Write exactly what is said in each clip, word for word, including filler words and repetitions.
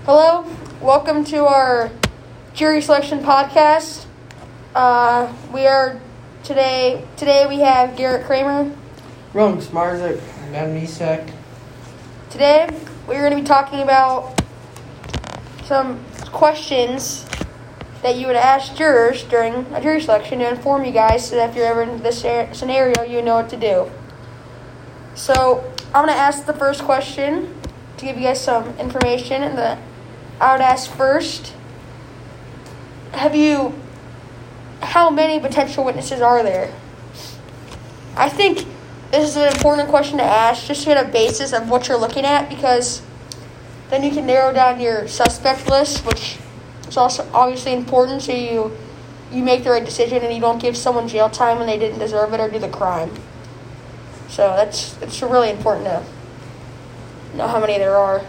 Hello, welcome to our jury selection podcast. Uh, we are today. Today we have Garrett Kramer. Ron Smarzak. Matt Misek. Today we're going to be talking about some questions that you would ask jurors during a jury selection to inform you guys, so that if you're ever in this scenario, you know what to do. So I'm going to ask the first question to give you guys some information, and the I would ask first, have you, how many potential witnesses are there? I think this is an important question to ask, just to get a basis of what you're looking at, because then you can narrow down your suspect list, which is also obviously important, so you you make the right decision and you don't give someone jail time when they didn't deserve it or do the crime. So that's it's really important to know how many there are.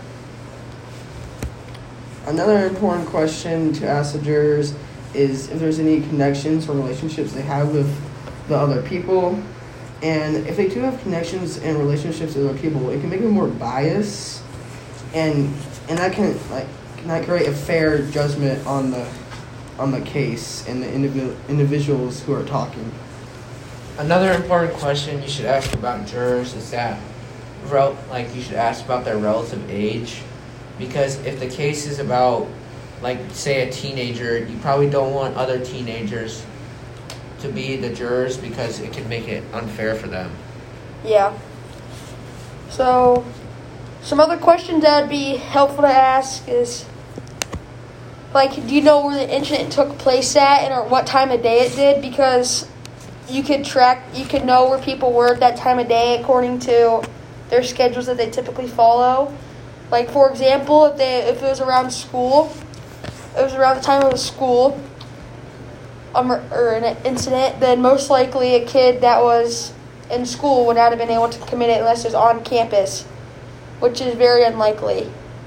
Another important question to ask the jurors is if there's any connections or relationships they have with the other people. And if they do have connections and relationships with other people, it can make them more biased, and and that can like not create a fair judgment on the on the case and the individual individuals who are talking. Another important question you should ask about jurors is that, rel- like, you should ask about their relative age. Because if the case is about, like, say a teenager, you probably don't want other teenagers to be the jurors because it can make it unfair for them. Yeah. So, some other questions that would be helpful to ask is, like, do you know where the incident took place at and or what time of day it did? Because you could track, you could know where people were at that time of day according to their schedules that they typically follow. Like, for example, if they if it was around school, it was around the time of the school, um, or an incident, then most likely a kid that was in school would not have been able to commit it unless it was on campus, which is very unlikely.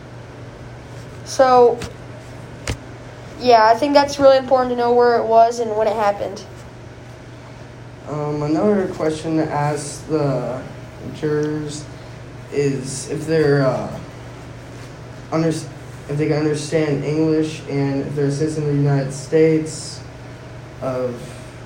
So, yeah, I think that's really important to know where it was and when it happened. Um, another question to ask the jurors is if they're uh, under, if they can understand English, and if they're a citizen of the United States of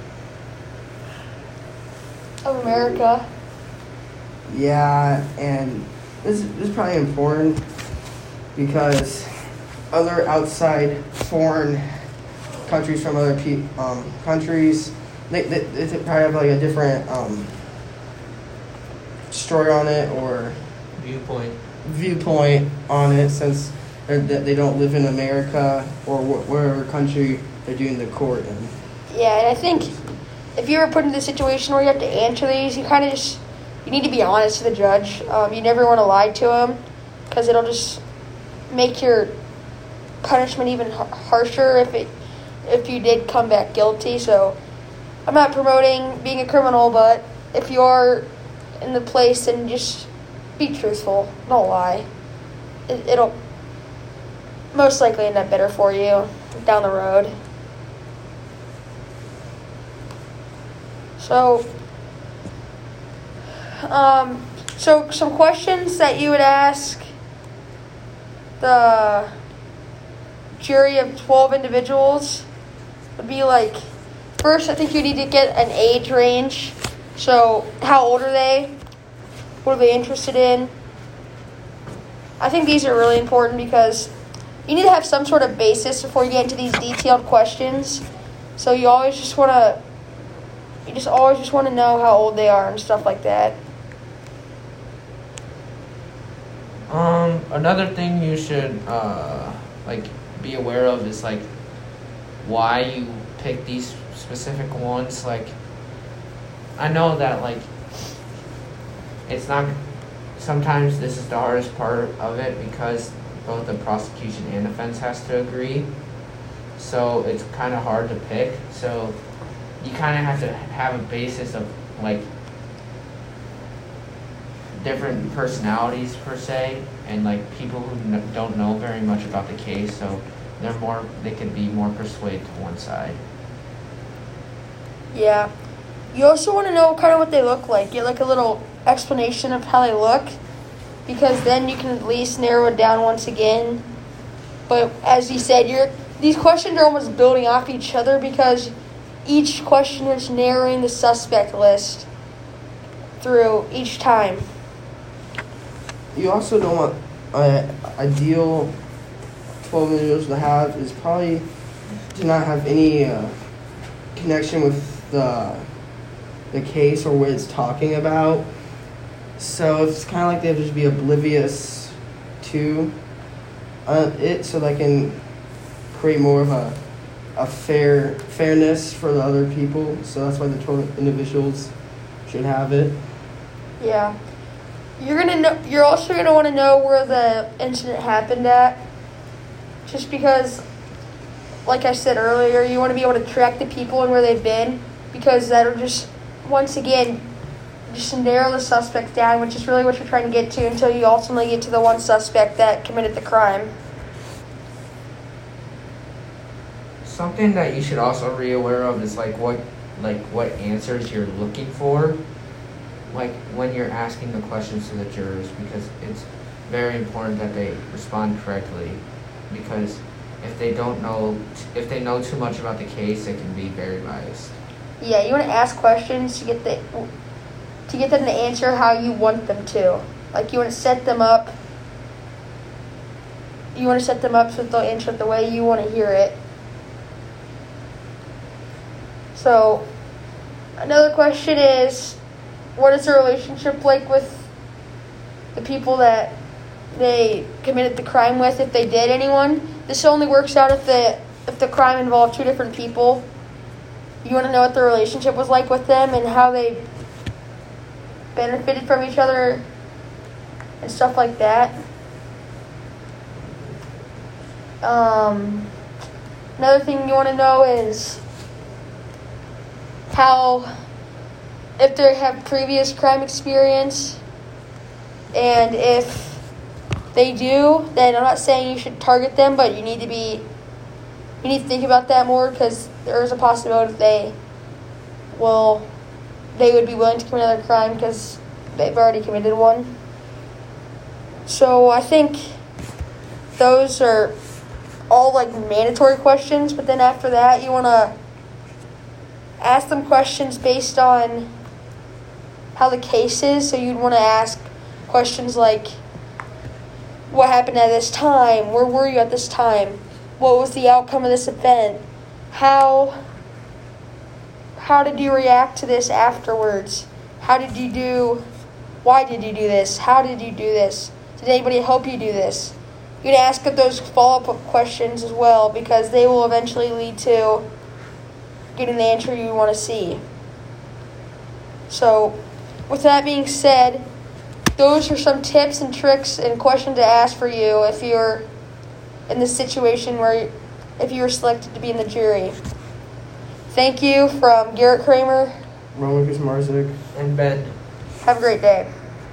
Of America. Yeah, and this, this is probably important because other outside foreign countries from other pe- um, countries, they, they, they probably have like a different um, story on it or Viewpoint. viewpoint on it, since they're, they don't live in America or wh- wherever country they're doing the court in. Yeah, and I think if you're put in the situation where you have to answer these, you kind of just, you need to be honest to the judge. Um, you never want to lie to him, because it'll just make your punishment even harsher if it if you did come back guilty. So I'm not promoting being a criminal, but if you are in the place, then just be truthful. Don't lie. It, it'll most likely end up better for you down the road. So, um, so some questions that you would ask the jury of twelve individuals would be like, first, I think you need to get an age range. So, how old are they? What are they interested in? I think these are really important because you need to have some sort of basis before you get into these detailed questions. So you always just want to, you just always just want to know how old they are and stuff like that. Um, another thing you should, uh, like, be aware of is, like, why you pick these specific ones. Like, I know that, like, it's not, sometimes this is the hardest part of it because both the prosecution and defense has to agree. So it's kind of hard to pick. So you kind of have to have a basis of, like, different personalities per se, and like people who n- don't know very much about the case, so they're more they can be more persuaded to one side. Yeah. You also want to know kind of what they look like. Get like a little explanation of how they look, because then you can at least narrow it down once again But as he said, you're, these questions are almost building off each other because each question is narrowing the suspect list through each time. You also don't want an ideal twelve individuals to have is probably to not have any uh, connection with the the case or what it's talking about. So it's kind of like they have to just be oblivious to uh, it, so they can create more of a a fair fairness for the other people. So that's why the twelve individuals should have it. Yeah. You're gonna know. You're also gonna want to know where the incident happened at, just because, like I said earlier, you want to be able to track the people and where they've been, because that'll just, once again, just narrow the suspect down, which is really what you're trying to get to until you ultimately get to the one suspect that committed the crime. Something that you should also be aware of is like what, like what answers you're looking for. Like when you're asking the questions to the jurors, because it's very important that they respond correctly, because if they don't know, if they know too much about the case, it can be very biased. Yeah, you want to ask questions to get the to get them to answer how you want them to. Like you want to set them up. You want to set them up so that they'll answer it the way you want to hear it. So, another question is, what is the relationship like with the people that they committed the crime with, if they did anyone? This only works out if the if the crime involved two different people. You want to know what the relationship was like with them and how they benefited from each other and stuff like that. Um, another thing you want to know is how, if they have previous crime experience, and if they do, then I'm not saying you should target them, but you need to be, you need to think about that more, because there is a possibility they will, they would be willing to commit another crime because they've already committed one. So I think those are all like mandatory questions, but then after that you want to ask them questions based on how the case is. So you'd want to ask questions like, what happened at this time? Where were you at this time? What was the outcome of this event? How how did you react to this afterwards? How did you do? Why did you do this? How did you do this? Did anybody help you do this? You can ask those follow-up questions as well, because they will eventually lead to getting the answer you want to see. So, with that being said, those are some tips and tricks and questions to ask for you if you're in this situation where, if you were selected to be in the jury. Thank you from Garrett Kramer. Ron Lucas Marzik. And Ben. Have a great day.